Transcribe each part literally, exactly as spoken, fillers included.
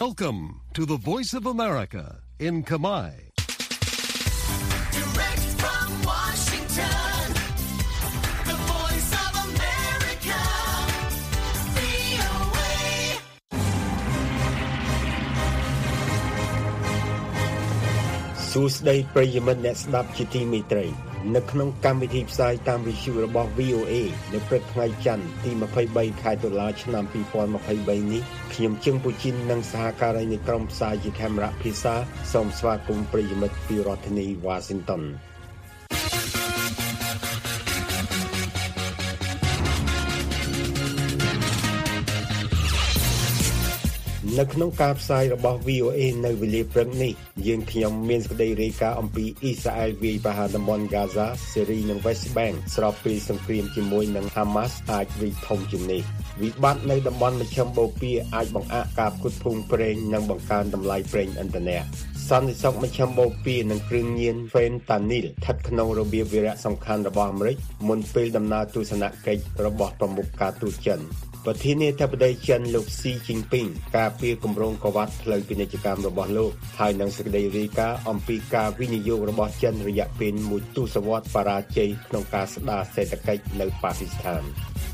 Welcome to the Voice of America in Khmer. Direct from Washington, the Voice of America, វី អូ เอសួស្តីប្រិយមិត្តអ្នកស្ដាប់ជាទីមេត្រីនៅក្នុងកម្មវិធីផ្សាយតាមវិទ្យុរបស់ វី អូ เอ នៅព្រឹកថ្ងៃច័ន្ទទីยี่สิบสามខែតុលាឆ្នាំยี่สิบยี่สิบสามនេះខ្ញុំជើងពូជីននិងសហការីនៃក្រុមផ្សាយជាខេមរៈភាសាសូមស្វាគមន៍ប្រិយមិត្តពីរដ្ឋធានី Washington នៅក្នុងការផ្សាយរបស់ វី អូ เอ នៅវេលាព្រឹកនេះយើងខ្ញុំមានសេចក្តីរាយការណ៍អំពីអ៊ីស្រាអែលវាយប្រហារតំបន់ហ្គាហ្សាសេរីនិង West Bank ស្របពេលសង្គ្រាមជាមួយនឹង Hamas អាចរីកធំជាងនេះវិបត្តិនៅតំបន់មជ្ឈិមបូព៌ាអាចបង្អាក់ការផ្គត់ផ្គង់ប្រេងនិងបង្កើនតម្លៃប្រេងឥន្ធនៈសន្តិសុខមជ្ឈិមបូព៌ានិងគ្រឿងញៀន Fentanyl ស្ថិតក្នុងរបៀបវារៈសំខាន់របស់អាមេរិកមុនពេលដំណើរទស្សនកិច្ចរបស់ប្រមុខការទូតចិនប្រធានាធិបតីចិនលោកស៊ីជីងពីងការពារគម្រោងកវ៉ាត់ផ្លូវពាណិជ្ជកម្មរបស់លោកហើយនឹងសេចក្តីរាយការណ៍អំពីការវិនិយោគរបស់ចិនរយៈពេលមួយទសវត្សរ៍បរាជ័យក្នុងការស្ដារសេដ្ឋកិច្ចនៅប៉ាគីស្ថាន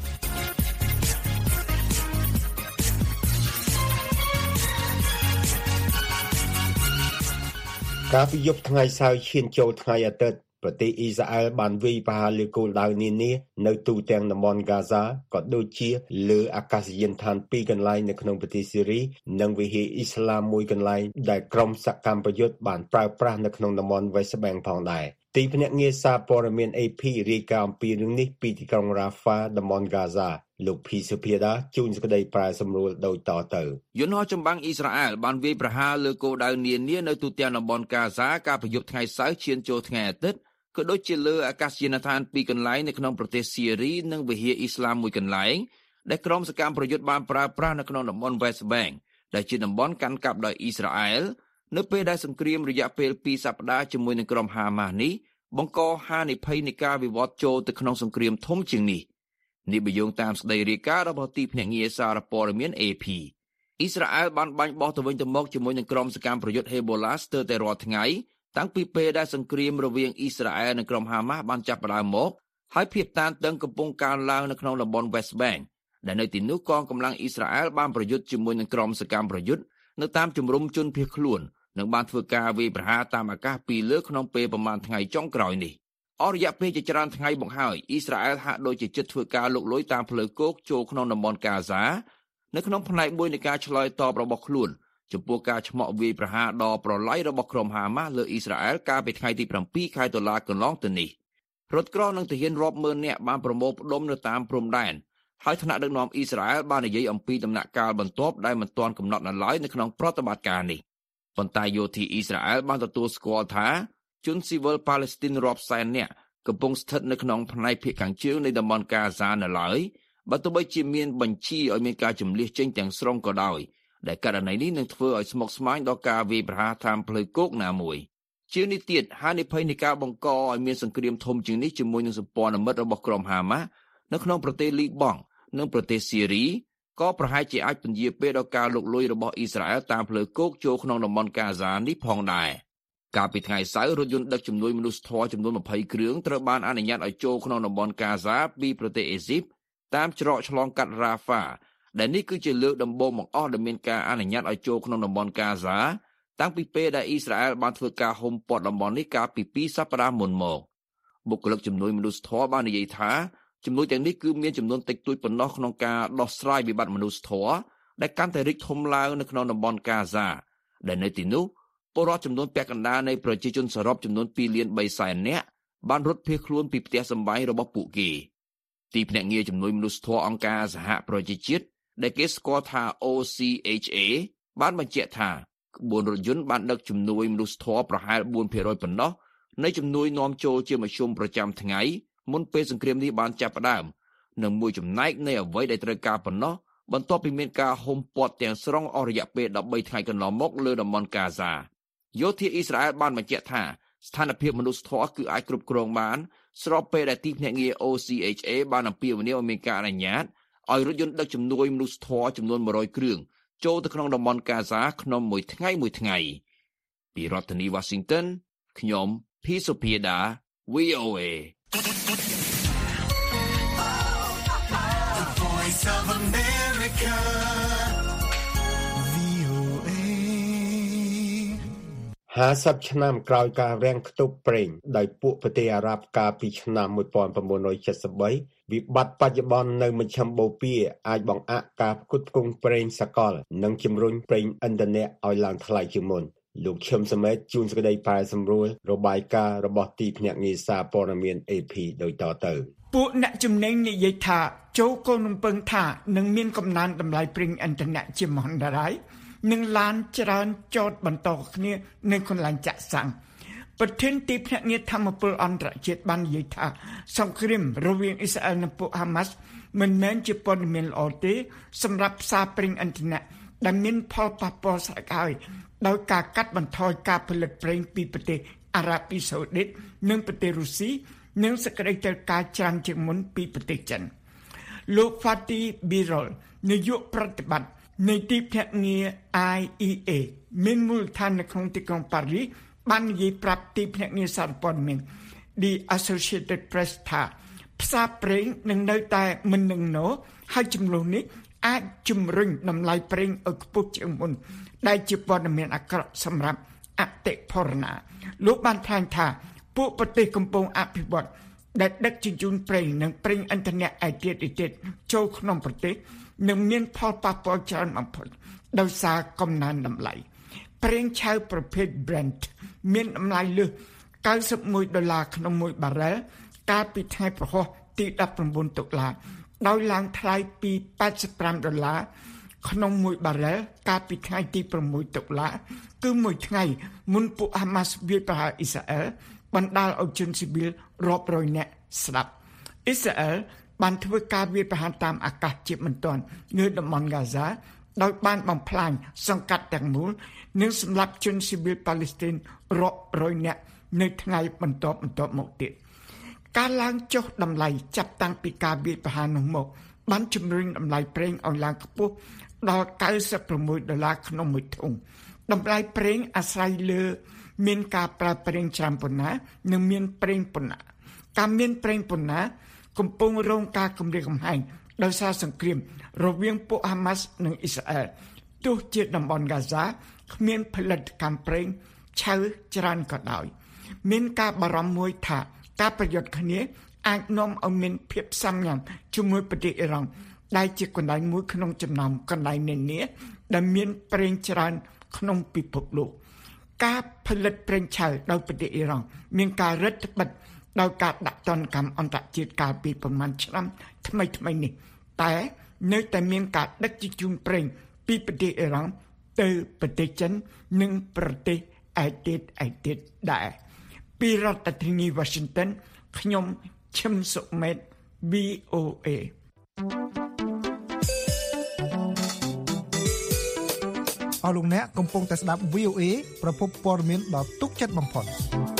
កាលពីយប់ថ្ងៃសៅរ៍ឈានចូលថ្ងៃអាទិត្យប្រទេសអ៊ីស្រាអែលបានវាយប្រហារលើគោលដៅនានានៅទូទាំងតំបន់ហ្គាហ្សាក៏ដូចជាលើអាកាសយានដ្ឋានពីរកន្លែងនៅក្នុងប្រទេសសេរីនិងវិហារអ៊ីស្លាមមួយកន្លែងដែលក្រុមសកម្មប្រយុទ្ធបានប្រើប្រាស់នៅក្នុងតំបន់ West Bank ផងដែរទីភ្នាក់ងារសារព័ត៌មាន เอ พี រាយការណ៍អំពីរឿងនេះពីទីក្រុង Rafah តំបន់ Gaza លោកភីសុភាដាជួនសេចក្តីប្រែសម្រួលដូចតទៅយន្តហោះចម្បាំងអ៊ីស្រាអែលបានវាយប្រហារលើគោលដៅនានានៅទូទាំងតំបន់ Gaza កាលពីយប់ថ្ងៃសៅរ៍ឈានចូលថ្ងៃអាទិត្យក៏ដូចជាលើអាកាសយានដ្ឋានពីរកន្លែងនៅក្នុងប្រទេសសេរីនិងវិហារអ៊ីស្លាមមួយកន្លែងដែលក្រុមសកម្មប្រយុទ្ធបានប្រើប្រាស់នៅក្នុងតំបន់ West Bank ដែលជាតំបន់កាន់កាប់ដោយអ៊ីស្រាអែលនៅពេលដែលសង្គ្រាមរយៈពេលពីរសប្តាហ៍ជាមួយនឹងក្រុមហាម៉ាស់នេះបង្កហានិភ័យនៃការវិវត្តចូលទៅក្នុងសង្គ្រាមធំជាងនេះនេះបញ្យងតាមសេចក្តីរាយការណ៍របស់ទីភ្នាក់ងារសារព័ត៌មាន เอ พี អ៊ីស្រាអែលបានបាញ់បោះទៅវិញទៅមកជាមួយនឹងក្រុមសកម្មប្រយុទ្ធ Hezbollah ស្ទើរតែរាល់ថ្ងៃតាំងពីពេលដែលសង្គ្រាមរវាងអ៊ីស្រាអែលនិងក្រុមហាម៉ាស់បានចាប់ផ្ដើមមកហើយភាពតានតឹងកំពុងកើនឡើងនៅក្នុងតំបន់ West Bank ដែលនៅទីនោះកងកម្លាំងអ៊ីស្រាអែលបានប្រយុទ្ធជាមួយនឹងក្រុមសកម្មប្រយុទ្ធនៅតាមជំរំជនភៀសខ្លួននិងបានធ្វើការវាយប្រហារតាមអាកាសពីលើក្នុងពេលប្រមាណថ្ងៃចុងក្រោយនេះអស់រយៈពេលជាច្រើនថ្ងៃមកហើយអ៊ីស្រាអែលហាក់ដូចជាជិតធ្វើការលុកលុយតាមផ្លូវគោកចូលក្នុងតំបន់ Gaza នៅក្នុងផ្នែកមួយនៃការឆ្លើយតបរបស់ខ្លួនចំពោះការឆ្មក់វាយប្រហារដ៏ប្រឡាយរបស់ក្រុមហាម៉ាស់លើអ៊ីស្រាអែលកាលពីថ្ងៃទីbảyខែតុលាកន្លងទៅនេះរថក្រោះនិងទាហានរាប់ម៉ឺននាក់បានប្រមូលផ្ដុំនៅតាមព្រំដែនហើយថ្នាក់ដឹកនាំអ៊ីស្រាអែលបាននិយាយអំពីដំណាក់កាលបន្ទាប់ដែលមិនទាន់កំណត់នៅឡើយនៅក្នុងប្រតិបត្តិការនេះប៉ុន្តែយោធាអ៊ីស្រាអែលបានទទួលស្គាល់ថាជនស៊ីវិលប៉ាឡេស្ទីនរាប់សែននាក់កំពុងស្ថិតនៅក្នុងផ្នែកភាគខាងជើងនៃតំបន់ Gaza នៅឡើយបើទោះបីជាមានបញ្ជាឲ្យមានការជម្លៀសចេញទាំងស្រុងក៏ដោយដែលករណីនេះនឹងធ្វើឲ្យស្មុគស្មាញដល់ការវាយប្រហារតាមផ្លូវគោកណាមួយជានេះទៀតហានិភ័យនៃការបង្កឲ្យមានសង្គ្រាមធំជាងនេះជាមួយនឹងសម្ព័ន្ធមិត្តរបស់ក្រុមហាម៉ាស់នៅក្នុងប្រទេសលីបង់និងប្រទេសសេរីក៏ប្រហែលជាអាចពន្យាពេលដល់ការលុកលុយរបស់អ៊ីស្រាអែលតាមផ្លូវគោកចូលក្នុងតំបន់ Gaza នេះផងដែរកាលពីថ្ងៃសៅរ៍រថយន្តដឹកជំនួយមនុស្សធម៌ចំនួនยี่สิบគ្រឿងត្រូវបានអនុញ្ញាតឲ្យចូលក្នុងតំបន់ Gaza ពីប្រទេសអេស៊ីបតាមច្រកឆ្លងកាត់ Rafahដែលនេះគឺជាលើកដំបូងបង្អស់ដែលមានការអនុញ្ញាតឲ្យចូលក្នុងតំបន់ Gaza តាំងពីពេលដែលអ៊ីស្រាអែលបានធ្វើការហុំព័ទ្ធតំបន់នេះកាលពីពីរសប្តាហ៍មុនមកបុគ្គលិកជំនួយមនុស្សធម៌បាននិយាយថាជំនួយទាំងនេះគឺមានចំនួនតិចតួចប៉ុណ្ណោះក្នុងការដោះស្រាយវិបត្តិមនុស្សធម៌ដែលកាន់តែរីកធំឡើងនៅក្នុងតំបន់ Gaza ដែលនៅទីនោះពលរដ្ឋចំនួនពាក់កណ្ដាលនៃប្រជាជនសរុបចំនួនពីរលានបីសែននាក់បានរត់ភៀសខ្លួនពីផ្ទះសម្បែងរបស់ពួកគេទីភ្នាក់ងារជំនួយមនុស្សធម៌អង្គការសហប្រជាជាតិដែលគេស្គាល់ថា អូ ซี เอช เอ បានបញ្ជាក់ថាក្បួនរថយន្តបានដឹកជំនួយមនុស្សធម៌ប្រហែលbốnភាគរយ ប៉ុណ្ណោះនៃជំនួយនាំចូលជាមធ្យមប្រចាំថ្ងៃមុនពេលសង្គ្រាមនេះបានចាប់ផ្ដើមនិងមួយចំណែកនៃអ្វីដែលត្រូវការប៉ុណ្ណោះបន្ទាប់ពីមានការហុំព័ទ្ធទាំងស្រុងអស់រយៈពេល13ថ្ងៃកន្លងមកលើតំបន់ Gaza យោធាអ៊ីស្រាអែលបានបញ្ជាក់ថាស្ថានភាពមនុស្សធម៌គឺអាចគ្រប់គ្រងបានស្របពេលដែលទីភ្នាក់ងារ អូ ซี เอช เอ បានអំពាវនាវឲ្យមានការអនុញ្ញាតឲ្យរថយន្តដឹកជំនួយមនុស្សធម៌ចំនួនmột trămគ្រឿងចូលទៅក្នុងតំបន់កាហ្សាក្នុងមួយថ្ងៃមួយថ្ងៃពីរដ្ឋធានី Washington ខ្ញុំ P. Sophia V O A Voice of America ห้าสิบ ឆ្នាំក្រោយការរាំងខ្ទប់ប្រេងដោយពួកប្រទេសអារ៉ាប់កាលពីឆ្នាំnineteen seventy-three វិបត្តិបច្ចុប្បន្ននៅមជ្ឈិមបូព៌ាអាចបង្អាក់ការផ្គត់ផ្គង់ប្រេងសកលនិងជំរុញប្រេងឥន្ធនៈឲ្យឡើងថ្លៃជាងមុនលោកឈឹមសមេតជួនសេចក្តីប្រែសម្រួលរបាយការណ៍របស់ទីភ្នាក់ងារសារព័ត៌មាន A P ដោយតទៅពួកអ្នកជំនាញនិយាយថាចូលកូនរំពឹងថានឹងមានកំណើនតម្លៃប្រេងឥន្ធនៈជាមហន្តរាយនឹងឡានច្រើនចតបន្តគ្នានៅកន្លែងចាក់សាំងប្រធានទីភ្នាក់ងារធម្មពលអន្តរជាតិបាននិយាយថាសង្គ្រាមរវាងអ៊ីស្រាអែលនិងពួកហាម៉ាស់មិនមែនជាព័ត៌មានល្អទេសម្រាប់ផ្សារប្រេងឥន្ធនៈដែលមានផលប៉ះពាល់ស្រេចហើយដោយការកាត់បន្ថយការផលិតប្រេងពីប្រទេសអារ៉ាប៊ីសាអូឌីតនិងប្រទេសរុស្ស៊ីនិងសេចក្តីត្រូវការច្រើនជាងមុនពីប្រទេសចិនលោក Fatih Birol នាយកប្រតិបត្តិនៃទីភ្នាក់ងារ I E A មានមូលដ្ឋាននៅក្នុងទីក្រុងប៉ារីសបាននិយាយប្រាប់ទីភ្នាក់ងារសារព័ត៌មាន The Associated Press ថាផ្សារប្រេងនឹងនៅតែមិននឹងណោហើយចំនួននេះអាចជំរុញតម្លៃប្រេងឲ្យខ្ពស់ជាងមុនដែលជាព័ត៌មានអាក្រក់សម្រាប់អតិផរណាលោកបានថ្លែងថាពួកប្រទេសកំពុងអភិវឌ្ឍដែលដឹកជញ្ជូនប្រេងនិងប្រេងឥន្ធនៈឯទៀតឯទៀតចូលក្នុងប្រទេសនឹងមានផលប៉ះពាល់ច្រើនបំផុតដោយសារកំណើនតម្លៃប្រេងឆៅប្រភេទ Brent មានតម្លៃលើសninety-oneដុល្លារក្នុងមួយបារ៉ែលកាលពីថ្ងៃប្រហោះទីnineteenតុលាដោយឡើងថ្លៃពីeighty-fiveដុល្លារក្នុងមួយបារ៉ែលកាលពីថ្ងៃទីsixតុលាគឺមួយថ្ងៃមុនពួកហាម៉ាស់វាយប្រហារអ៊ីស្រាអែលបណ្ដាលឲ្យជនស៊ីវិលរាប់រយនាក់ស្លាប់អ៊ីស្រាអែលបានធ្វើការវាយប្រហារតាមអាកាសជាបន្ទាន់នៅតំបន់ហ្គាហ្សាដោយបានបំផ្លាញសង្កាត់ទាំងមូលនិងសម្លាប់ជនស៊ីវិលប៉ាឡេស្ទីនរាប់រយនាក់នៅថ្ងៃបន្ទាប់បន្ទាប់មកទៀតការឡើងចុះតម្លៃចាប់តាំងពីការវាយប្រហារនោះមកបានជំរុញតម្លៃប្រេងឲ្យឡើងខ្ពស់ដល់ninety-sixដុល្លារក្នុងមួយធុងតម្លៃប្រេងអាស្រ័យលើមានការប្រើប្រេងច្រើនប៉ុណ្ណានិងមានប្រេងប៉ុណ្ណាការមានប្រេងប៉ុណ្ណាកំពុងរងការគំរាមកំហែងដោយសារសង្គ្រាមរវាងពួកហាម៉ាស់និងអ៊ីស្រាអែលទោះជាតំបន់ហ្គាហ្សាគ្មានផលិតកម្មប្រេងឆៅច្រើនក៏ដោយមានការបារម្ភមួយថាការប្រយុទ្ធគ្នាអាចនាំឲ្យមានភាពសាំញ៉ាំជាមួយប្រទេសអ៊ីរ៉ង់ដែលជាកន្លែងមួយក្នុងចំណោមកន្លែងនានាដែលមានប្រេងច្រើនក្នុងពិភពលោកការផលិតប្រេងឆៅដោយប្រទេសអ៊ីរ៉ង់មានការរឹតបន្តឹងដោយការដាក់ទណ្ឌកម្មអន្តរជាតិកាលពីប្រមាណឆ្នាំថ្មីថ្មីនេះតែនៅតែមានការដឹកជញ្ជូនប្រេងពីប្រទេសអ៊ីរ៉ង់ទៅប្រទេសចិននិងប្រទេសឯទៀតឯទៀតដែរពីរដ្ឋធានី Washington ខ្ញុំឈឹមសុមេត V O A អរលោកអ្នកកំពុងតែស្ដាប់ V O A ប្រភពព័ត៌មានដ៏ទុកចិត្តបំផុត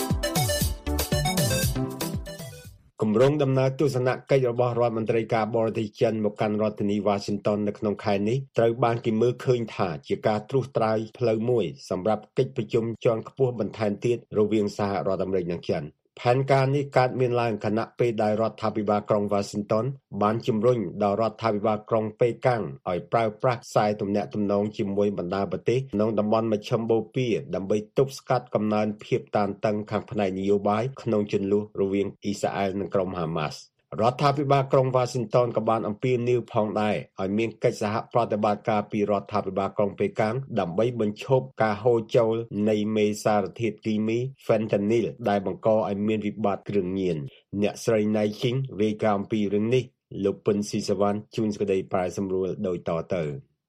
គម្រោងដំណើរទស្សនកិច្ចរបស់រដ្ឋមន្ត្រីការបរទេសចិនមកកាន់រដ្ឋធានី Washington នៅក្នុងខែនេះត្រូវបានគេមើលឃើញថាជាការត្រួសត្រាយផ្លូវមួយសម្រាប់កិច្ចប្រជុំជាន់ខ្ពស់បន្ថែមទៀតរវាងសហរដ្ឋអាមេរិកនិងចិនផែនការនេះកើតមានឡើងខណៈពេលដែលរដ្ឋាភិបាលក្រុង Washington បានជំរុញដល់រដ្ឋាភិបាលក្រុងប៉េកាំងឲ្យប្រើប្រាស់ខ្សែទំនាក់ទំនងជាមួយបណ្ដាប្រទេសក្នុងតំបន់មជ្ឈមបូព៌ាដើម្បីទប់ស្កាត់កំណើនភាពតានតឹងខាងផ្នែកនយោបាយក្នុងជម្លោះរវាងអ៊ីស្រាអែលនិងក្រុមហាម៉ាស់រដ្ឋាភិបាលក្រុង Washington ក៏បានអំពាវនាវផងដែរឲ្យមានកិច្ចសហប្រតិបត្តិការពីរដ្ឋាភិបាលក្រុងប៉េកាំងដើម្បីបញ្ឈប់ការហូរចូលនៃមេសារធាតុគីមី Fentanyl ដែលបង្កឲ្យមានវិបត្តិគ្រឿងញៀនអ្នកស្រីណៃឈីងរាយការណ៍អំពីរឿងនេះលោកពិនស៊ីសវណ្ណជួនសេចក្តីប្រែសម្រួលដោយតទៅ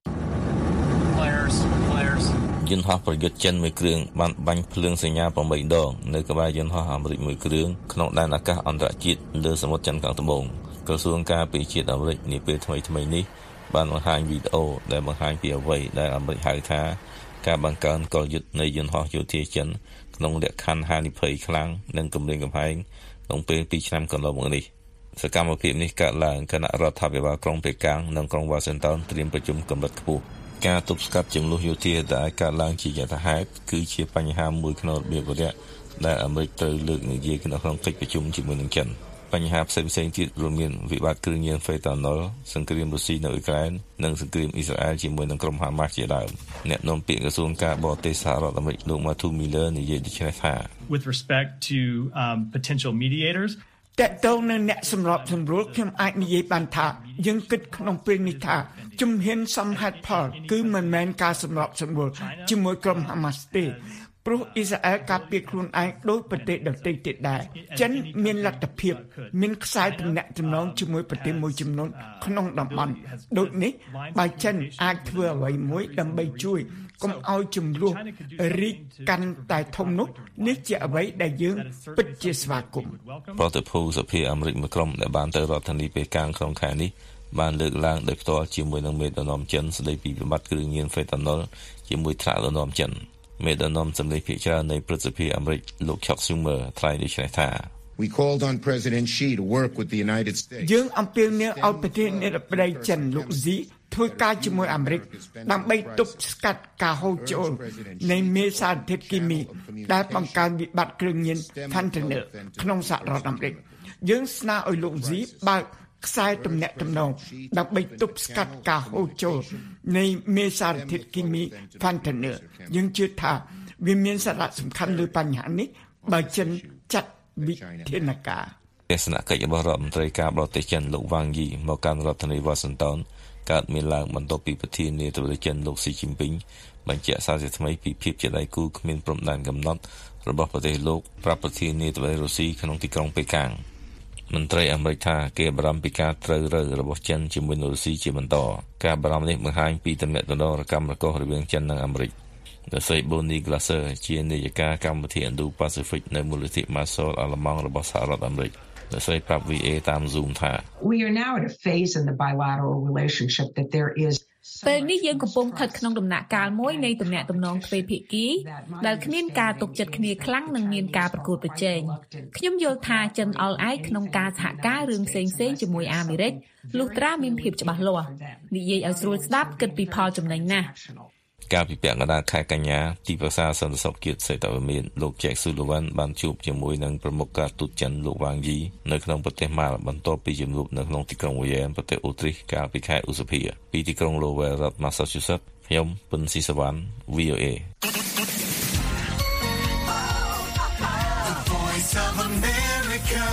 យន្តហោះប្រយុទ្ធចិនមួយគ្រឿងបានបាញ់ភ្លើងសញ្ញាeightដងនៅក្បែរយន្តហោះអាមេរិកមួយគ្រឿងក្នុងដែនអាកាសអន្តរជាតិលើសមុទ្រចិនខាងត្បូងក្រសួងការពារជាតិអាមេរិកនាពេលថ្មីៗនេះបានបង្ហាញវីដេអូដែលបង្ហាញពីអ្វីដែលអាមេរិកហៅថាការបង្កើនកលយុទ្ធនៃយន្តហោះយោធាចិនក្នុងលក្ខខណ្ឌហានិភ័យខ្លាំងនិងគំរាមកំហែងក្នុងពេលtwoឆ្នាំកន្លងមកនេះសកម្មភាពនេះកើតឡើងខណៈរដ្ឋាភិបាលក្រុងប៉េកាំងនិងក្រុង Washington ត្រៀមប្រជុំកម្រិតខ្ពស់ការទប់ស្កាត់ចំនួនយោធាដែលកើតឡើងជាយថាហេតុគឺជាបញ្ហាមួយក្នុងរបៀបវរៈដែលអាមេរិកត្រូវលើកនិយាយក្នុងកិច្ចប្រជុំជាមួយនឹងចិនបញ្ហាផ្សេងៗទៀតរួមមានវិបត្តិគ្រឿងញៀនហ្វេតាណុលសង្គ្រាមរុស្ស៊ីនៅអ៊ុយក្រែននិងសង្គ្រាមអ៊ីស្រាអែលជាមួយនឹងក្រុមហាម៉ាស់ជាដើមអ្នកនាំពាក្យក្រសួងការបរទេសសហរដ្ឋអាមេរិកលោក Matthew Miller និយាយដូចនេះថា With respect to um, potential mediators តើតើនៅអ្នកសម្របសម្រួលខ្ញុំអាចនិយាយបានថាយើងគិតក្នុងពេលនេះថាជំហានសំហេតុផលគឺមិនមែនការសម្របសម្រួលជាមួយក្រុមហាម៉ាស់ទេព្រោះអ៊ីស្រាអែលការពារខ្លួនឯងដោយប្រទេសដទៃទៀតដែរចិនមានលទ្ធភាពមានខ្សែទំនាក់ទំនងជាមួយប្រទេសមួយចំនួនក្នុងតំបន់ដូចនេះបើចិនអាចធ្វើអ្វីមួយដើម្បីជួយកុំឲ្យចំនួនរីកកាន់តែធំនោះនេះជាអ្វីដែលយើងពិតជាស្វាគមន៍ប្រតិភូសភាអាមេរិកមួយក្រុមដែលបានទៅរដ្ឋធានីប៉េកាំងក្នុងខែនេះបានលើកឡើងដោយផ្ទាល់ជាមួយនឹងមេដឹកនាំចិនស្ដីពីវិបត្តិគ្រឿងញៀនហ្វេតាណុលជាមួយថ្នាក់ដឹកនាំចិនមេដឹកនាំសម្លេងភាគច្រើននៃព្រឹទ្ធសភាអាមេរិកលោក Chuck Schumer ថ្លែងដូចនេះថា We called on President Xi to work with the United States យើងអំពាវនាវឲ្យប្រធានាធិបតីចិនលោក Xi ធ្វើការជាមួយអាមេរិកដើម្បីទប់ស្កាត់ការហូរចូលនៃមេសារធាតុគីមីដែលបង្កើនវិបត្តិគ្រឿងញៀន Fentanyl ក្នុងសហរដ្ឋអាមេរិកយើងស្នើឲ្យលោក Xi បើកខ្សែទំនាក់ទំនងដើម្បីទប់ស្កាត់ការហូរចូលនៃមេសារធាតុគីមី Fentanyl យើងជឿថាវាមានសារៈសំខាន់លើបញ្ហានេះបើចិនចាត់វិធានការទស្សនកិច្ចរបស់រដ្ឋមន្ត្រីការបរទេសចិនលោកវ៉ាងយីមកកាន់រដ្ឋធានី Washington កើតមានឡើងបន្ទាប់ពីប្រធានាធិបតីចិនលោកស៊ីជីនពីងបញ្ជាក់សារជាថ្មីពីភាពជាដៃគូគ្មានព្រំដែនកំណត់របស់ប្រទេសលោកប្រាប់ប្រធានាធិបតីរុស្ស៊ីក្នុងទីក្រុងប៉េកាំងមន្ត្រីអាមេរិកថាគេបារម្ភពីការត្រូវរើរបស់ចិនជាមួយរុស្ស៊ីជាបន្តការបារម្ភនេះបង្ហាញពីទំនាក់ទំនងរកម្មរកោសរវាងចិននិងអាមេរិកដោយស្រី Bonnie Glaser ជានាយិកាកម្មវិធី Indo-Pacific នៅមូលនិធិ Marsol អាល្លឺម៉ង់របស់សហរដ្ឋអាមេរិកដោយស្រីប្រាប់ វី เอ តាម Zoom ថា We are now at a phase in the bilateral relationship that there is ពេលនេះយើងកំពុងស្ថិតក្នុងដំណាក់កាលមួយនៃទំនាក់ទំនងទ្វេភាគីដែលគ្មានការទុកចិត្តគ្នាខ្លាំងនិងមានការប្រកួតប្រជែងខ្ញុំយល់ថាចិនអល់ឯកក្នុងការសហការរឿងផ្សេងៗជាមួយអាមេរិកលុះត្រាមានភាពច្បាស់លាស់និយាយឲ្យស្រួលស្ដាប់គិតពីផលចំណេញណាស់ការពិភាក្សាកណ្ដាលខែកញ្ញាទីប្រឹក្សាសន្តិសុខជាតិសេតវិមានលោក Jack Sullivan បានជួបជាមួយនឹងប្រមុខការទូតចិនលោកវ៉ាងយីនៅក្នុងប្រទេសម៉ាល់បន្ទាប់ពីជំនួបនៅក្នុងទីក្រុង Vienna ប្រទេសអូទ្រីសកាលពីខែឧសភាពីទីក្រុង Lowell រដ្ឋ Massachusetts ខ្ញុំពុនស៊ីសវណ្ណ វី អូ เอ The Voice of America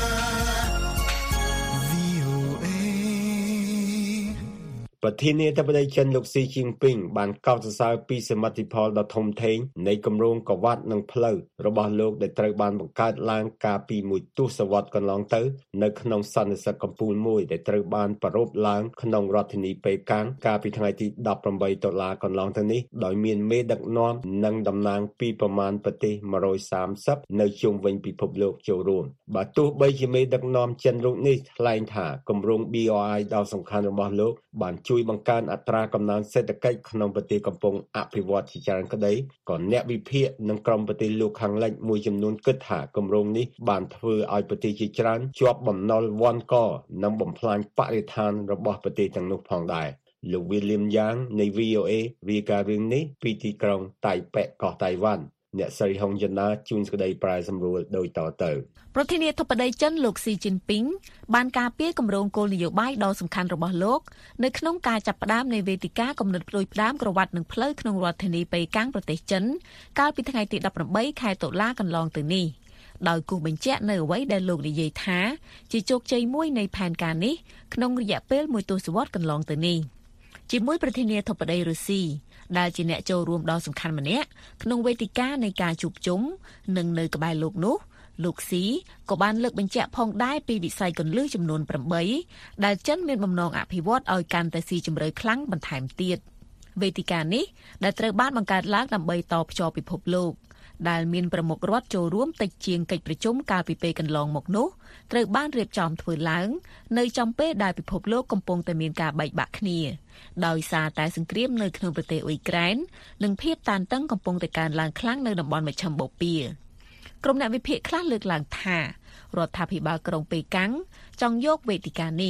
ប្រធានាធិបតីចិនលោកស៊ីជីនពីងបានកោតសរសើរពីសមិទ្ធផលដ៏ធំធេងនៃគម្រោងកវ៉ាត់និងផ្លូវរបស់លោកដែលត្រូវបានបង្កើតឡើងកាលពីមួយទសវត្សរ៍កន្លងទៅនៅក្នុងសន្និសីទកំពូលមួយដែលត្រូវបានប្រារព្ធឡើងក្នុងរដ្ឋធានីប៉េកាំងកាលពីថ្ងៃទីដប់ប្រាំបីតុលាកន្លងទៅនេះដោយមានមេដឹកនាំនិងតំណាងពីប្រមាណប្រទេសមួយរយសាមសិបនៅជុំវិញពិភពលោកចូលរួមបើទោះបីជាមេដឹកនាំចិនរូបនេះថ្លែងថាគម្រោង ប៊ី អារ អាយ ដ៏សំខាន់របស់លោកបានជួយបង្កើនអត្រាកំណើនសេដ្ឋកិច្ចក្នុងប្រទេសកំពុងអភិវឌ្ឍជាច្រើនក្តីក៏អ្នកវិភាគនិងក្រុមប្រទេសលោកខាងលិចមួយចំនួនគិតថាគម្រោងនេះបានធ្វើឲ្យប្រទេសជាច្រើនជាប់បំណុលវ័នកនិងបំផ្លាញបរិស្ថានរបស់ប្រទេសទាំងនោះផងដែរលោក William Yang នៃ វី អូ เอ រាយការណ៍រឿងនេះពីទីក្រុងតៃប៉េកោះតៃវ៉ាន់អ្នកស្រីហុងចិនណាជួនស្ដីប្រែសម្រួលដោយតទៅប្រធានាធិបតីចិនលោកស៊ីជីនពីងបានការពារគម្រោងគោលនយោបាយដ៏សំខាន់របស់លោកនៅក្នុងការចាប់ផ្ដើមនៃវេទិកាគំនិតផ្ដួចផ្ដើមក្រវ៉ាត់នឹងផ្លូវក្នុងរដ្ឋធានីប៉េកាំងប្រទេសចិនកាលពីថ្ងៃទីដប់ប្រាំបីខែតុលាកន្លងទៅនេះដោយគូបញ្ជាក់នៅអ្វីដែលលោកនិយាយថាជាជោគជ័យមួយនៃផែនការនេះក្នុងរយៈពេលមួយទសវត្សរ៍កន្លងទៅនេះជាមួយប្រធានាធិបតីរុស្ស៊ីដែលជាអ្នកចូលរួមដ៏សំខាន់ម្នាក់ក្នុងវេទិកានៃការជួបជុំនិងនៅក្បែរលោកនោះលោកស៊ីក៏បានលើកបញ្ជាក់ផងដែរពីវិស័យគន្លឹះចំនួនប្រាំបីដែលចិនមានបំណងអភិវឌ្ឍឲ្យកាន់តែស៊ីជម្រៅខ្លាំងបន្ថែមទៀតវេទិកានេះដែលត្រូវបានបង្កើតឡើងដើម្បីតភ្ជាប់ពិភពលោកដែលមានប្រមុខរដ្ឋចូលរួមតិចជាងកិច្ចប្រជុំកាលពីពេលកន្លងមកនោះត្រូវបានរៀបចំធ្វើឡើងនៅចំពេលដែលពិភពលោកកំពុងតែមានការបែកបាក់គ្នាដោយសារតែសង្គ្រាមនៅក្នុងប្រទេសអ៊ុយក្រែននិងភាពតានតឹងកំពុងតែកើនឡើងខ្លាំងនៅតំបន់មជ្ឈិមបូព៌ាក្រុមអ្នកវិភាគខ្លះលើកឡើងថារដ្ឋាភិបាលក្រុងប៉េកាំងចង់យកវេទិកានេះ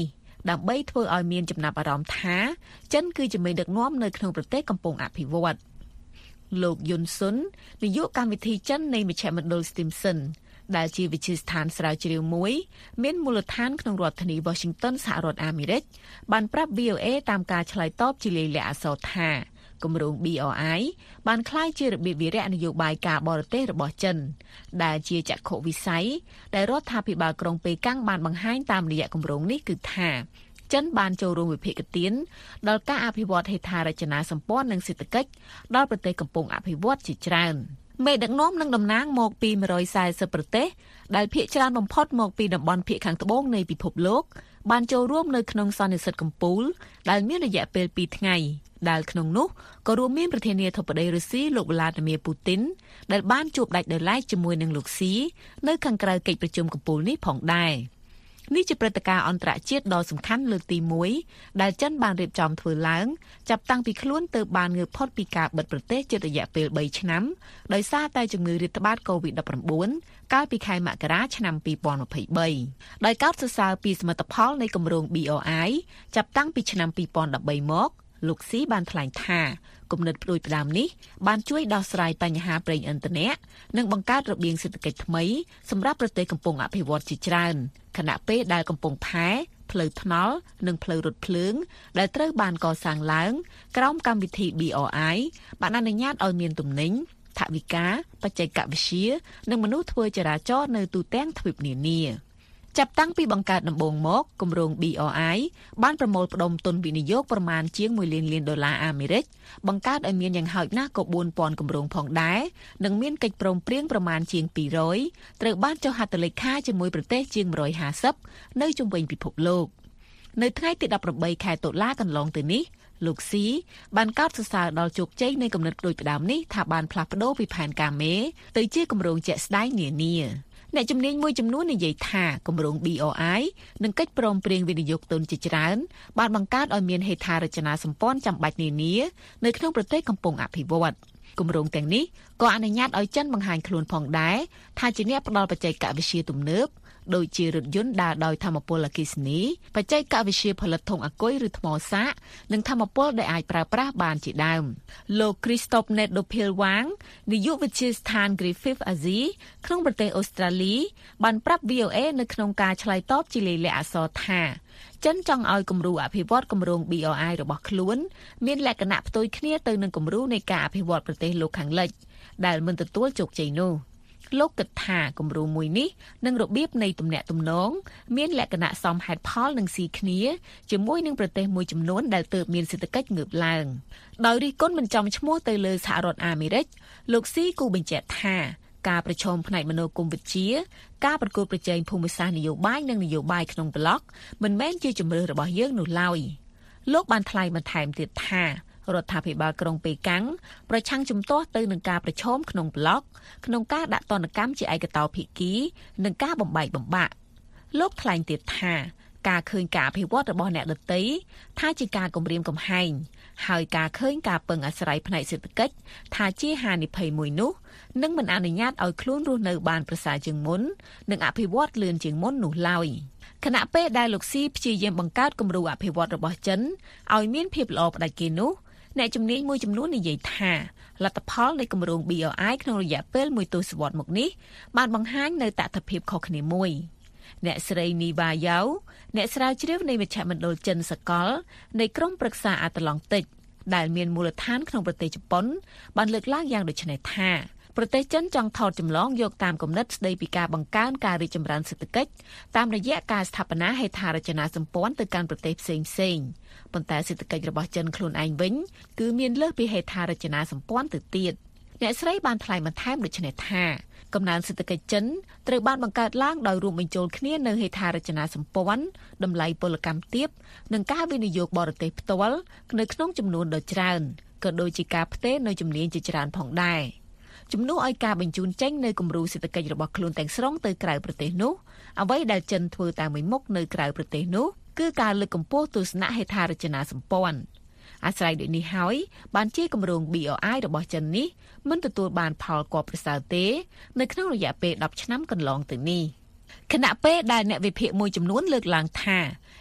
ដើម្បីធ្វើឲ្យមានចំណាប់អារម្មណ៍ថាចិនគឺជាមេដឹកនាំនៅក្នុងប្រទេសកំពុងអភិវឌ្ឍលោកយុនស៊ុននាយកកម្មវិធីចិននៃមជ្ឈមណ្ឌល Stimson ដែលជាវិទ្យាស្ថានស្រាវជ្រាវមួយមានមូលដ្ឋានក្នុងរដ្ឋធានី Washington សហរដ្ឋអាមេរិកបានប្រាប់ វី អូ អេ តាមការឆ្លើយតបជាលាយលក្ខណ៍អក្សរថាគម្រោង ប៊ី អ អាយ បានក្លាយជារបៀបវារៈនយោបាយការបរទេសរបស់ចិនដែលជាចក្ខុវិស័យដែលរដ្ឋាភិបាលក្រុងប៉េកាំងបានបង្ហាញតាមរយៈគម្រោងនេះគឺថាចិនបានចូលរួមវិភាគទានដល់ការអភិវឌ្ឍហេដ្ឋារចនាសម្ព័ន្ធនិងសេដ្ឋកិច្ចដល់ប្រទេសកំពុងអភិវឌ្ឍជាច្រើនមេដឹកនាំនឹងតំណាងមកពីមួយរយសែសិបប្រទេសដែលភាគច្រើនបំផុតមកពីតំបន់ភាគខាងត្បូងនៃពិភពលោកបានចូលរួមនៅក្នុងសន្និសីទកំពូលដែលមានរយៈពេលពីរថ្ងៃដែលក្នុងនោះក៏រួមមានប្រធានាធិបតីរុស្ស៊ីលោក Vladimir Putin ដែលបានជួបដាច់ដោយឡែកជាមួយនឹងលោកស៊ីនៅខាងក្រៅកិច្ចប្រជុំកំពូលនេះផងដែរនេះជាព្រឹត្តិការណ៍អន្តរជាតិដ៏សំខាន់លើកទីមួយដែលចិនបានរៀបចំធ្វើឡើងចាប់តាំងពីខ្លួនទៅបានងើបផុតពីការបិទប្រទេសជិតរយៈពេលបីឆ្នាំដោយសារតែជំងឺរាតត្បាត កូវីដ ដប់ប្រាំបួន កាលពីខែមករាឆ្នាំពីរពាន់ម្ភៃបីដោយកោតសរសើរពីសមិទ្ធផលនៃគម្រោង ប៊ី អូ អាយ ចាប់តាំងពីឆ្នាំពីរពាន់ដប់បីមកលោកស៊ីបានថ្លែងថាគំនិតផ្ដួចផ្ដើមនេះបានជួយដោះស្រាយបញ្ហាប្រេងឥន្ធនៈនិងបង្កើតរបៀងសេដ្ឋកិច្ចថ្មីសម្រាប់ប្រទេសកំពុងអភិវឌ្ឍជាច្រើនខណៈពេលដែលកំពុងផែផ្លូវថ្នល់និងផ្លូវរថភ្លើងដែលត្រូវបានកសាងឡើងក្រោមកម្មវិធី ប៊ី អូ អាយ បានអនុញ្ញាតឲ្យមានទំនិញថវិកាបច្ចេកវិទ្យានិងមនុស្សធ្វើចរាចរណ៍នៅទូទាំងទ្វីបនានាចាប់តាំងពីបង្កើតដំបូងមកគម្រោង ប៊ី អូ អាយ បានប្រមូលផ្ដុំទុនវិនិយោគប្រមាណជាងមួយលានលានដុល្លារអាមេរិកបង្កើតឲ្យមានយ៉ាងហោចណាស់ក៏បួនពាន់គម្រោងផងដែរនិងមានកិច្ចព្រមព្រៀងប្រមាណជាងពីររយត្រូវបានចុះហត្ថលេខាជាមួយប្រទេសជាងមួយរយហាសិបនៅជុំវិញពិភពលោកនៅថ្ងៃទីដប់ប្រាំបីខែតុលាកន្លងទៅនេះលោកស៊ីបានកោតសរសើរដល់ជោគជ័យនៃគំនិតផ្ដួចផ្ដើមនេះថាបានផ្លាស់ប្ដូរពីផែនការមេទៅជាគម្រោងជាក់ស្ដែងនានាអ្នកជំនាញមួយចំនួននិយាយថាគម្រោង ប៊ី អូ អាយ និងកិច្ចព្រមព្រៀងវិនិយោគទុនជាច្រើនបានបង្កើតឲ្យមានហេដ្ឋារចនាសម្ព័ន្ធចាំបាច់នានានៅក្នុងប្រទេសកំពុងអភិវឌ្ឍគម្រោងទាំងនេះក៏អនុញ្ញាតឲ្យចិនបង្ហាញខ្លួនផងដែរថាជាអ្នកផ្ដល់បច្ចេកវិទ្យាទំនើបដូចជារថយន្តដើរដោយថាមពលអគ្គិសនីបច្ចេកវិទ្យាផលិតធុងអាគុយឬថ្មសាកនិងថាមពលដែលអាចប្រើប្រាស់បានជាដើមលោក Christophe Nedopil-Wang នាយកវិទ្យាស្ថាន Griffith Asia ក្នុងប្រទេសអូស្ត្រាលីបានប្រាប់ វី អូ អេ នៅក្នុងការឆ្លើយតបជាលាយលក្ខណ៍អក្សរថាចិនចង់ឲ្យគំរូអភិវឌ្ឍគម្រោង ប៊ី អូ អាយ របស់ខ្លួនមានលក្ខណៈផ្ទុយគ្នាទៅនឹងគំរូនៃការអភិវឌ្ឍប្រទេសលោកខាងលិចដែលមិនទទួលជោគជ័យនោះលោកគិតថាគំរូមួយនេះនិងរបៀបនៃទំនាក់ទំនងមានលក្ខណៈសមហេតុផលនិងស៊ីគ្នាជាមួយនឹងប្រទេសមួយចំនួនដែលទើបមានសេដ្ឋកិច្ចងើបឡើងដោយរិះគន់មិនចំឈ្មោះទៅលើសហរដ្ឋអាមេរិកលោកស៊ីគូបញ្ជាក់ថាការប្រឈមផ្នែកមនោគមវិជ្ជាការប្រកួតប្រជែងភូមិសាស្ត្រនយោបាយនិងនយោបាយក្នុងប្លុកមិនមែនជាជម្រើសរបស់យើងនោះឡើយលោកបានថ្លែងបន្ថែមទៀតថារដ្ឋាភិបាលក្រុងប៉េកាំងប្រឆាំងជំទាស់ទៅនឹងការប្រឈមក្នុងប្លុកក្នុងការដាក់ទណ្ឌកម្មជាឯកតោភាគីនិងការបំបែកបំបាក់លោកថ្លែងទៀតថាការឃើញការអភិវឌ្ឍរបស់អ្នកដទៃថាជាការគំរាមកំហែងហើយការឃើញការពឹងអាស្រ័យផ្នែកសេដ្ឋកិច្ចថាជាហានិភ័យមួយនោះនឹងមិនអនុញ្ញាតឲ្យខ្លួនរស់នៅបានប្រសើរជាងមុននិងអភិវឌ្ឍលឿនជាងមុននោះឡើយខណៈពេលដែលលោកស៊ីព្យាយាមបង្កើតគំរូអភិវឌ្ឍរបស់ចិនឲ្យមានភាពល្អផ្ដាច់គេនោះអ្នកជំនាញមួយចំនួននិយាយថាលទ្ធផលនៃគម្រោង ប៊ី អូ អាយ ក្នុងរយៈពេលមួយទសវត្សរ៍មកនេះបានបង្ហាញនៅតថភាពខុសគ្នាមួយអ្នកស្រីនីវ៉ាយ៉ាវអ្នកស្រាវជ្រាវនៃមជ្ឈមណ្ឌលចិនសកលនៃក្រុមប្រឹក្សាអាត្លង់តិកដែលមានមូលដ្ឋានក្នុងប្រទេសជប៉ុនបានលើកឡើងយ៉ាងដូចនេះថាប្រទេសចិនចង់ថតចម្លងយកតាមគំនិតស្ដីពីការបង្កើនការរីកចម្រើនសេដ្ឋកិច្ចតាមរយៈការស្ថាបនាហេដ្ឋារចនាសម្ព័ន្ធទៅកាន់ប្រទេសផ្សេងផ្សេងប៉ុន្តែសេដ្ឋកិច្ចរបស់ចិនខ្លួនឯងវិញគឺមានលើសពីហេដ្ឋារចនាសម្ព័ន្ធទៅទៀតអ្នកស្រីបានថ្លែងបន្ថែមដូចនេះថាកំណើនសេដ្ឋកិច្ចចិនត្រូវបានបង្កើតឡើងដោយរួមបញ្ចូលគ្នានៅហេដ្ឋារចនាសម្ព័ន្ធតម្លៃពលកម្មទាបនិងការវិនិយោគបរទេសផ្ទាល់នៅក្នុងចំនួនដ៏ច្រើនក៏ដូចជាការផ្ទេរនៅជំនាញជាច្រើនផងដែរជំនួសឲ្យការបញ្ជូនចេញនៅគំរូសេដ្ឋកិច្ចរបស់ខ្លួនទាំងស្រុងទៅក្រៅប្រទេសនោះអ្វីដែលចិនធ្វើតែមួយមុខនៅក្រៅប្រទេសនោះគឺការលើកកម្ពស់ទស្សនៈហេដ្ឋារចនាសម្ព័ន្ធអាស្រ័យដូចនេះហើយបានជាគម្រោង ប៊ី អូ អាយ របស់ចិននេះមិនទទួលបានផលគាប់ប្រសើរទេនៅក្នុងរយៈពេលដប់ឆ្នាំកន្លងទៅនេះខណៈពេលដែលអ្នកវិភាគមួយចំនួនលើកឡើងថា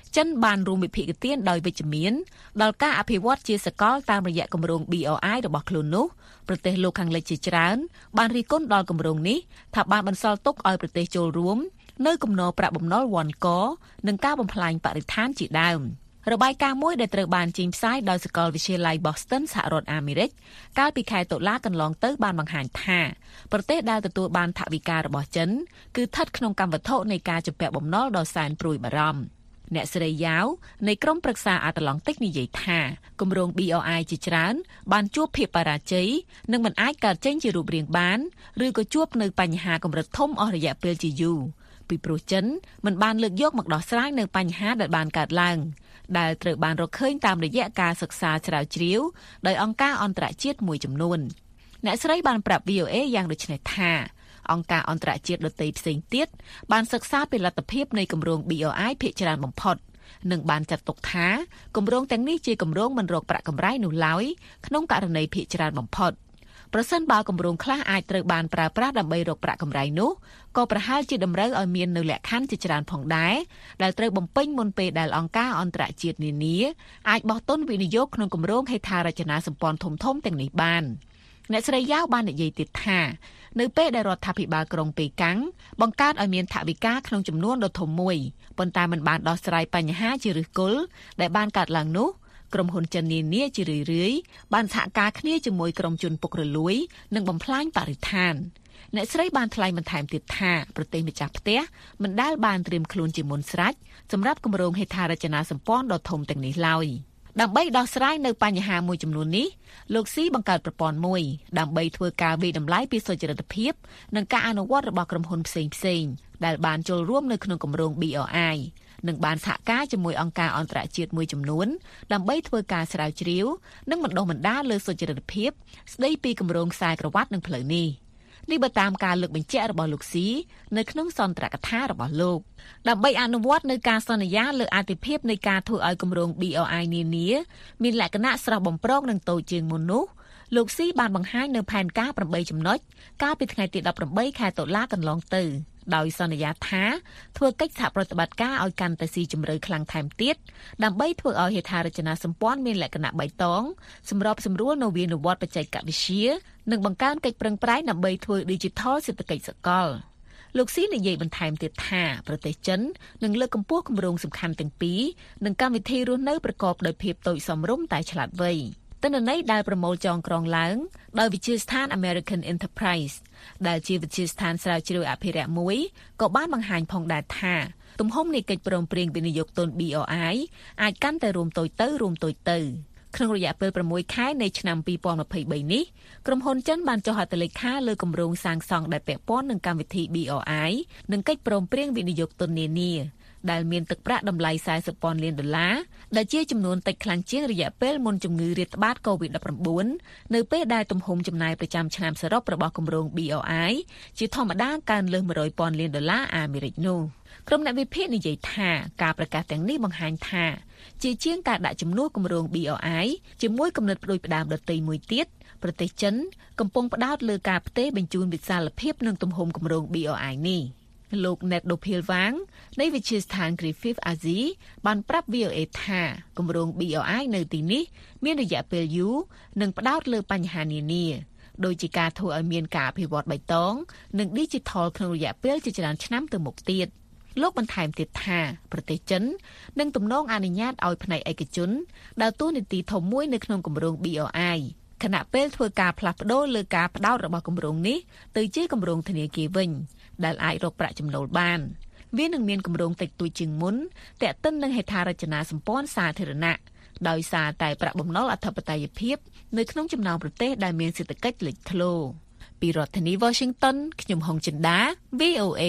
ចិនបានរួមវិភាគទានដោយវិជ្ជមានដល់ការអភិវឌ្ឍជាសកលតាមរយៈគម្រោង B R I របស់ខ្លួននោះប្រទេសលោកខាងលិចជាច្រើនបានរិះគន់ដល់គម្រោងនេះថាបានបន្សល់ទុកឲ្យប្រទេសចូលរួមនៅគំនរប្រាក់បំណុលវ៉ាន់កនិងការបំផ្លាញបរិស្ថានជាដើមរបាយការណ៍មួយដែលត្រូវបានចេញផ្សាយដោយសាកលវិទ្យាល័យ Boston សហរដ្ឋអាមេរិកកាលពីខែតុលាកន្លងទៅបានបង្ហាញថាប្រទេសដែលទទួលបានថវិការបស់ចិនគឺស្ថិតក្នុងកម្មវត្ថុនៃការជំពាក់បំណុលដ៏សែនព្រួយបារម្ភអ្នកស្រីយ៉ាវនៃក្រុមប្រឹក្សាអាត្លង់តិកនិយាយថាគម្រោង B R I ជាច្រើនបានជួបភាពបរាជ័យនិងមិនអាចកើតចេញជារូបរាងបានឬក៏ជួបនៅបញ្ហាកម្រិតធំអស់រយៈពេលជាយូរពីព្រោះចិនមិនបានលើកយកមកដោះស្រាយនៅបញ្ហាដែលបានកើតឡើងដែលត្រូវបានរកឃើញតាមរយៈការសិក្សាស្រាវជ្រាវដោយអង្គការអន្តរជាតិមួយចំនួនអ្នកស្រីបានប្រាប់ V O A យ៉ាងដូចនេះថាអង្គការអន្តរជាតិដទៃផ្សេងទៀតបានសិក្សាពីលទ្ធភាពនៃគម្រោង B R I ភាគច្រើនបំផុតនិងបានចាត់ទុកថាគម្រោងទាំងនេះជាគម្រោងមិនរកប្រាក់កម្រៃនោះឡើយក្នុងករណីភាគច្រើនបំផុតប្រសិនបើគម្រោងខ្លះអាចត្រូវបានប្រើប្រាស់ដើម្បីរកប្រាក់កម្រៃនោះក៏ប្រហែលជាតម្រូវឲ្យមាននៅលក្ខខណ្ឌជាច្រើនផងដែរដែលត្រូវបំពេញមុនពេលដែលអង្គការអន្តរជាតិនានាអាចបោះទុនវិនិយោគក្នុងគម្រោងហេដ្ឋារចនាសម្ព័ន្ធធំៗទាំងនេះបានអ្នកស្រីយ៉ាវបាននិយាយទៀតថានៅពេលដែលរដ្ឋាភិបាលក្រុងប៉េកាំងបង្កើតឲ្យមានថវិកាក្នុងចំនួនដ៏ធំមួយប៉ុន្តែมันបានដោះស្រាយបញ្ហាជាឫសគល់ដែលបានកើតឡើងនោះក្រុមហ៊ុនចិននានាជារឿយៗបានសហការគ្នាជាមួយក្រុមជនពុករលួយនិងបំផ្លាញបរិស្ថានអ្នកស្រីបានថ្លែងបន្ថែមទៀតថាប្រទេសម្ចាស់ផ្ទះមិនដែលបានត្រៀមខ្លួនជាមុនស្រេចសម្រាប់គម្រោងហេដ្ឋារចនាសម្ព័ន្ធដ៏ធំទាំងនេះឡើយដើម្បីដោះស្រាយនៅបញ្ហាមួយចំនួននេះលោកស៊ីបង្កើតប្រព័ន្ធមួយដើម្បីធ្វើការវិតម្លៃពីសុចរិតភាពនិងការអនុវត្តរបស់ក្រុមហ៊ុនផ្សេងៗដែលបានចូលរួមនៅក្នុងគម្រោង B R I និងបានសហការជាមួយអង្គការអន្តរជាតិមួយចំនួនដើម្បីធ្វើការស្រាវជ្រាវនិងបណ្ដុះបណ្ដាលលើសុចរិតភាពស្ដីពីគម្រោងខ្សែក្រវ៉ាត់និងផ្លូវនេះនេះបើតាមការលើកបញ្ជាក់របស់លោកស៊ីនៅក្នុងសន្ទរកថារបស់លោកដើម្បីអនុវត្តនៅការសន្យាលើអាទិភាពនៃការធ្វើឲ្យគម្រោង B R I នានាមានលក្ខណៈស្រស់បំព្រងនិងតូចជាងមុននោះលោកស៊ីបានបង្ហាញនៅផែនការប្រាំបីចំណុចកាលពីថ្ងៃទីដប់ប្រាំបីខែតុលាកន្លងទៅដោយសន្យាថាធ្វើកិច្ចសហប្រតិបត្តិការឲ្យកាន់តែស៊ីជម្រៅខ្លាំងថែមទៀតដើម្បីធ្វើឲ្យហេដ្ឋារចនាសម្ព័ន្ធមានលក្ខណៈបៃតងសម្របសម្រួលនៅវិនិវត្តបច្ចេកវិទ្យានិងបង្កើនកិច្ចប្រឹងប្រែងដើម្បីធ្វើ Digital សេដ្ឋកិច្ចសកលលោកស៊ីនិយាយបន្ថែមទៀតថាប្រទេសចិននឹងលើកកម្ពស់គម្រោងសំខាន់ទាំងពីរនិងកម្មវិធីរស់នៅប្រកបដោយភាពតូចសមរម្យតែឆ្លាតវៃទិន្នន័យដែលប្រមូលចងក្រងឡើងដោយវិទ្យាស្ថាន American Enterprise ដែលជាវិទ្យាស្ថានស្រាវជ្រាវអភិរក្សមួយក៏បានបង្ហាញផងដែរថាទំហំនៃកិច្ចព្រមព្រៀងវិនិយោគទុន B R I អាចកាន់តែរួមតូចទៅរួមតូចទៅក្នុងរយៈពេលប្រាំមួយខែនៃឆ្នាំពីរពាន់ម្ភៃបីនេះក្រុមហ៊ុនចិនបានចុះហត្ថលេខាលើគម្រោងសាងសង់ដែលពាក់ព័ន្ធនឹងកម្មវិធី B R I និងកិច្ចព្រមព្រៀងវិនិយោគទុននានាដែលមានទឹកប្រាក់តម្លៃសែសិបពាន់លានដុល្លារដែលជាចំនួនតិចខ្លាំងជាងរយៈពេលមុនជំងឺរាតត្បាត កូវីដ ដប់ប្រាំបួន នៅពេលដែលទំហំចំណាយប្រចាំឆ្នាំសរុបរបស់គម្រោង B R I ជាធម្មតាកើនលើសមួយរយពាន់លានដុល្លារអាមេរិកនោះក្រុមអ្នកវិភាគនិយាយថាការប្រកាសទាំងនេះបង្ហាញថាជាជាងការដាក់ជំនួសគម្រោង B R I ជាមួយគំនិតផ្ដួចផ្ដើមដទៃមួយទៀតប្រទេសចិនកំពុងផ្ដោតលើការផ្ទេរបញ្ជូនវិសាលភាពនិងទំហំគម្រោង B R I នេះលោក Ned Dopilwang នៃវិទ្យាស្ថាន Griffith Asia បានប្រាប់ V O A ថាគម្រោង B R I នៅទីនេះមានរយៈពេលយូរនិងផ្ដោតលើបញ្ហានានាដោយជាការធ្វើឲ្យមានការអភិវឌ្ឍបៃតងនិង Digital ក្នុងរយៈពេលជាច្រើនឆ្នាំទៅមុខទៀតលោកបន្ថែមទៀតថាប្រទេសចិននឹងទំនងអនុញ្ញាតឲ្យផ្នែកឯកជនដើរតួនាទីធំមួយនៅក្នុងគម្រោង B R I ខណៈពេលធ្វើការផ្លាស់ប្ដូរលើការផ្ដោតរបស់គម្រោងនេះទៅជាគម្រោងធនាគារវិញដែលអាចរកប្រាក់ចំណូលបានវានឹងមានគម្រោងតិចតួចជាងមុនទាក់ទិននឹងហេដ្ឋារចនាសម្ព័ន្ធសាធារណៈដោយសារតែប្រាក់បំណុលអធិបតេយ្យភាពនៅក្នុងចំណោមប្រទេសដែលមានសេដ្ឋកិច្ចលេចធ្លោពីរដ្ឋធានី Washington ខ្ញុំហុងចិន្តា V O A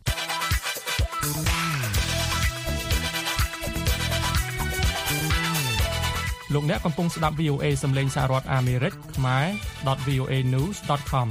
លោកអ្នកកំពុងស្ដាប់ V O A សំឡេងសហរដ្ឋអាមេរិកខ្មែរ .v o a news dot com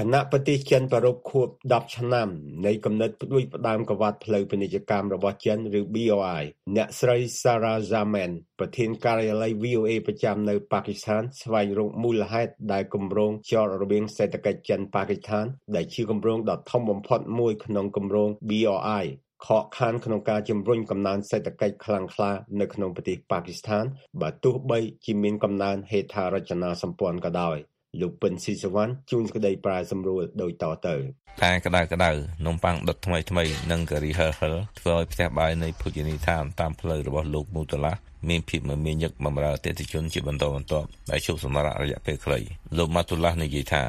គណៈប្រទេសចិនប្រារព្ធខួបដប់ឆ្នាំនៃគំនិតផ្ដួចផ្ដើមកង្វះផ្លូវពាណិជ្ជកម្មរបស់ចិនឬ B O I អ្នកស្រី Sarah Zaman ប្រធានការិយាល័យ V O A ប្រចាំនៅប៉ាគីស្ថានស្វែងរកមូលហេតុដែលគម្រោងចតរវាងសេដ្ឋកិច្ចចិនប៉ាគីស្ថានដែលជាគម្រោងដ៏ធំបំផុតមួយក្នុងគម្រោង B O I ខកខានក្នុងការជំរុញកំណើនសេដ្ឋកិច្ចខ្លាំងក្លានៅក្នុងប្រទេសប៉ាគីស្ថានបើទោះបីជាមានកំណើនហេដ្ឋារចនាសម្ព័ន្ធក៏ដោយលោកពិនស៊ីសវណ្ណជួនក្តីប្រាយសម្រួលដោយតទៅតែក្តៅក្តៅនំប៉័ងដុតថ្មីថ្មីនិងការីហឹលហឹលធ្វើឲ្យផ្ទះបាយនៃភោជនីយដ្ឋានតាមផ្លូវរបស់លោកមូតាឡាមានភាពមមាញឹកបម្រើអតិថិជនជាបន្តបន្ទាប់ដែលជួបសម្ភារៈរយៈពេលខ្លីលោកម៉ាទូឡានិយាយថា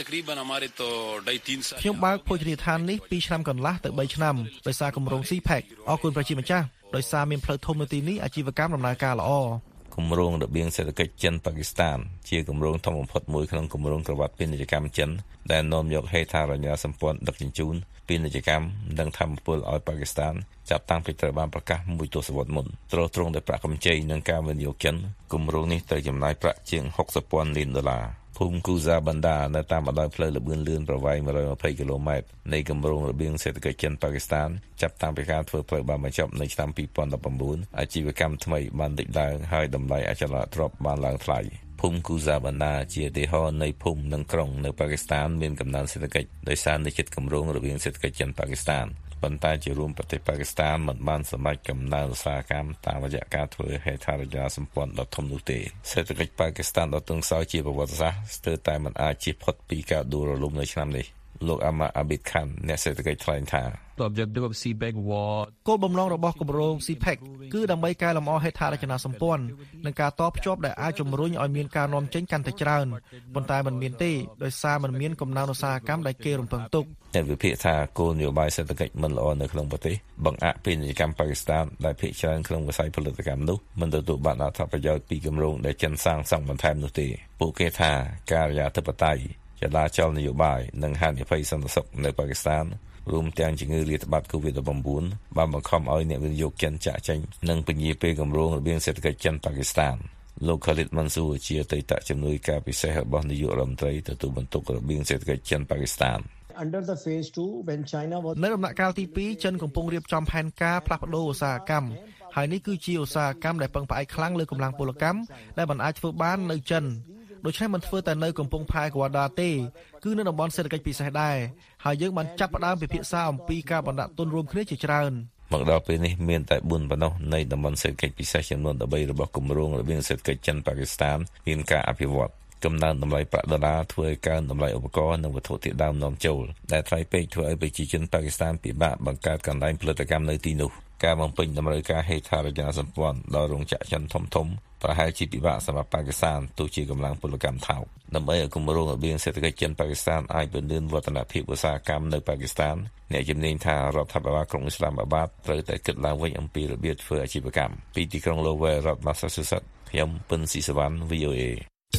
ខ្ញុំបើកភោជនីយដ្ឋាននេះពីរឆ្នាំកន្លះទៅបីឆ្នាំដោយសារគម្រោង C PAC អរគុណប្រជាម្ចាស់ដោយសារមានផ្លូវធំនៅទីនេះអាជីវកម្មដំណើរការល្អគម្រោងរបៀងសេដ្ឋកិច្ចចិនប៉ាគីស្ថានជាគម្រោងធំបំផុតមួយក្នុងគម្រោងក្រវ៉ាត់ពាណិជ្ជកម្មចិនដែលនាំយកហេដ្ឋារចនាសម្ព័ន្ធដឹកជញ្ជូនពាណិជ្ជកម្មនិងធម្មពលឲ្យប៉ាគីស្ថានចាប់តាំងពីត្រូវបានប្រកាសមួយទសវត្សរ៍មុនទ្រទ្រង់ដោយប្រាក់កម្ចីនិងការវិនិយោគចិនគម្រោងនេះត្រូវចំណាយប្រាក់ជាងហុកសិបពាន់លានដុល្លារភូមិគូសាបណ្ដានៅតាមបណ្ដោយផ្លូវល្បឿនលឿនប្រវែងមួយរយម្ភៃគីឡូម៉ែត្រនៃគម្រោងរបៀងសេដ្ឋកិច្ចចិនប៉ាគីស្ថានចាប់តាំងពីការធ្វើផ្លូវបានបញ្ចប់នៅឆ្នាំពីរពាន់ដប់ប្រាំបួនអាជីវកម្មថ្មីបានលេចឡើងហើយតម្លៃអចលនទ្រព្យបានឡើងថ្លៃភូមិគូសាបណ្ដាជាឧទាហរណ៍នៃភូមិនិងក្រុងនៅប៉ាគីស្ថានមានកំណើនសេដ្ឋកិច្ចដោយសារនិស្សិតគម្រោងរបៀងសេដ្ឋកិច្ចចិនប៉ាគីស្ថានប៉ុន្តែជារួមប្រទេសប៉ាគីស្ថានមិនបានសម្រេចកំណើនឧស្សាហកម្មតាមរយៈការធ្វើហេដ្ឋារចនាសម្ព័ន្ធដ៏ធំនោះទេសេដ្ឋកិច្ចប៉ាគីស្ថានដ៏ទន់ខ្សោយជាប្រវត្តិសាស្ត្រស្ទើរតែមិនអាចជៀសផុតពីការដួលរលំនៅឆ្នាំនេះលោកអាម៉ាអាប៊ីតខាន់អ្នកសេដ្ឋកិច្ចថ្លែងថាគោលបំណងរបស់គម្រោង C PAC គឺដើម្បីកែលម្អហេដ្ឋារចនាសម្ព័ន្ធនិងការតភ្ជាប់ដែលអាចជំរុញឲ្យមានការនាំចេញកាន់តែច្រើនប៉ុន្តែมันមានទេដោយសារมันមានកំណើនឧស្សាហកម្មដែលគេរំពឹងទុកអ្នកវិភាគថាគោលនយោបាយសេដ្ឋកិច្ចមិនល្អនៅក្នុងប្រទេសបង្អាក់ពាណិជ្ជកម្មប៉ាគីស្ថានដែលភាគច្រើនក្នុងវិស័យផលិតកម្មនោះមិនទទួលបានអត្ថប្រយោជន៍ពីគម្រោងដែលចិនសាងសង់បន្ថែមនោះទេពួកគេថាការិយាធិបតេយ្យចលាចលនយោបាយនិងហានិភ័យសន្តិសុខនៅប៉ាគីស្ថានរួមទាំងជំងឺរាតត្បាត COVID ដប់ប្រាំបួន បានបង្ខំឲ្យអ្នកវិនិយោគចិនចាក់ចេញនិងពញាពេលគម្រោងរបៀងសេដ្ឋកិច្ចចិនប៉ាគីស្ថានលោក Khalid Mansour ជាអតីតជំនួយការពិសេសរបស់នាយករដ្ឋមន្ត្រីទទួលបន្ទុករបៀងសេដ្ឋកិច្ចចិនប៉ាគីស្ថាន Under the phase two when China was នៅដំណាក់កាលទីពីរចិនកំពុងរៀបចំផែនការផ្លាស់ប្ដូរឧស្សាហកម្មហើយនេះគឺជាឧស្សាហកម្មដែលពឹងផ្អែកខ្លាំងលើកម្លាំងពលកម្មដែលមិនអាចធ្វើបាននៅចិនដូច្នេះមិនធ្វើតែនៅកំពង់ផែកូវ៉ាដាទេគឺនៅតំបន់សេដ្ឋកិច្ចពិសេសដែរហើយយើងបានចាប់ផ្ដើមពិភាក្សាអំពីការបណ្ដាក់ទុនរួមគ្នាជាច្រើនមកដល់ពេលនេះមានតែបួនប៉ុណ្ណោះនៃតំបន់សេដ្ឋកិច្ចពិសេសចំនួន13របស់គម្រោងរបៀងសេដ្ឋកិច្ចចិនប៉ាគីស្ថានមានការអភិវឌ្ឍកំណើនតម្លៃប្រាក់ដុល្លារធ្វើឲ្យកើនតម្លៃឧបករណ៍និងវត្ថុធាតុដើមនាំចូលដែលថ្លៃពេកធ្វើឲ្យប្រជាជនប៉ាគីស្ថានពិបាកបង្កើតកន្លែងផលិតកម្មនៅទីនោះការបំពេញតម្រូវការហេដ្ឋារចនាសម្ព័ន្ធដល់រោងចក្រចិនធំធំប្រហែលជាពិបាកសម្រាប់ប៉ាគីស្ថានទោះជាកម្លាំងពលកម្មថោកដើម្បីឲ្យគម្រោងរបៀងសេដ្ឋកិច្ចចិនប៉ាគីស្ថានអាចពង្រឹងវឌ្ឍនភាពឧស្សាហកម្មនៅប៉ាគីស្ថានអ្នកជំនាញថារដ្ឋាភិបាលក្រុងអ៊ីស្លាមាបាតត្រូវតែគិតឡើងវិញអំពីរបៀបធ្វើអាជីវកម្មពីទីក្រុង Lowell រដ្ឋ Massachusetts ខ្ញុំពិនស៊ីសវណ្ណ V O A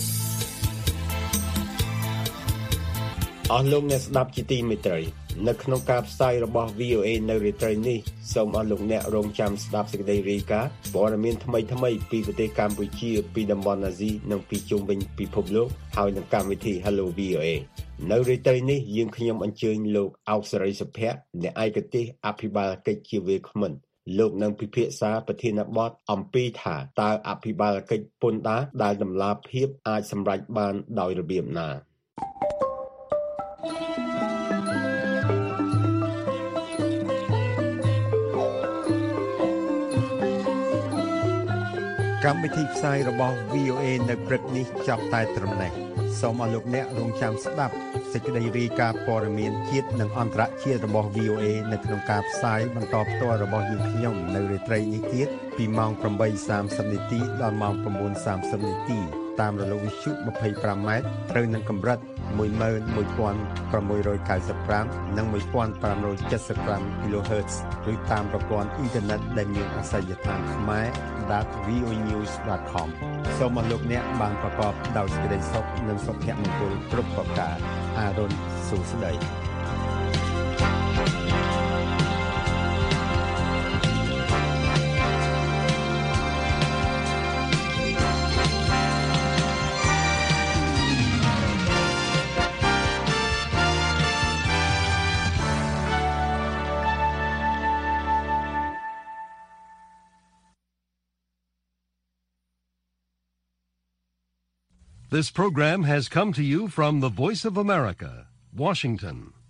អស់លោកអ្នកស្ដាប់ជាទីមេត្រីនៅក្នុងការផ្សាយរបស់ V O A នៅរាត្រីនេះសូមអស់លោកអ្នករងចាំស្ដាប់សេចក្តីរាយការណ៍ព័ត៌មានថ្មីៗពីប្រទេសកម្ពុជាពីតំបន់អាស៊ីនិងពីជុំវិញពិភពលោកហើយនឹងកម្មវិធី Hello V O A នៅរាត្រីនេះយើងខ្ញុំអញ្ជើញលោកអោកសេរីសុភ័ក្រអ្នកឯកទេសអភិបាលកិច្ចជាវាគ្មិនលោកនឹងពិភាក្សាប្រធានបទអំពីថាតើអភិបាលកិច្ចពន្ធដារដែលតម្លាភាពអាចសម្រេចបានដោយរបៀបណាកម្មវិធីផ្សាយរបស់ V O A នៅព្រឹកនេះចាប់តែត្រឹមនេះសូមអស់លោកអ្នករងចាំស្ដាប់សេចក្តីរាយការណ៍ព័ត៌មានជាតិនិងអន្តរជាតិរបស់ V O A នៅក្នុងការផ្សាយបន្តផ្ទាល់របស់យើងខ្ញុំនៅរាត្រីនេះទៀតពីម៉ោង ប្រាំបីសាមសិប នាទីដល់ម៉ោង ប្រាំបួនសាមសិប នាទីតាមរលកវិទ្យុ ยี่สิบห้า ម៉ែត្រត្រូវនឹងកម្រិត một nghìn một trăm sáu mươi lăm និង một nghìn năm trăm bảy mươi lăm គីឡូហឺត ឬតាមប្រព័ន្ធអ៊ីនធឺណិតដែលមានអាសយដ្ឋាន ខ្មែរ ដត វី អូ ញូស ដត ខម សូមអរលោកអ្នកបានប្រកបដោយសេចក្តីសុខនិងសុភមង្គលគ្រប់ប្រការអារុនសុស្ដី This program has come to you from the Voice of America, Washington.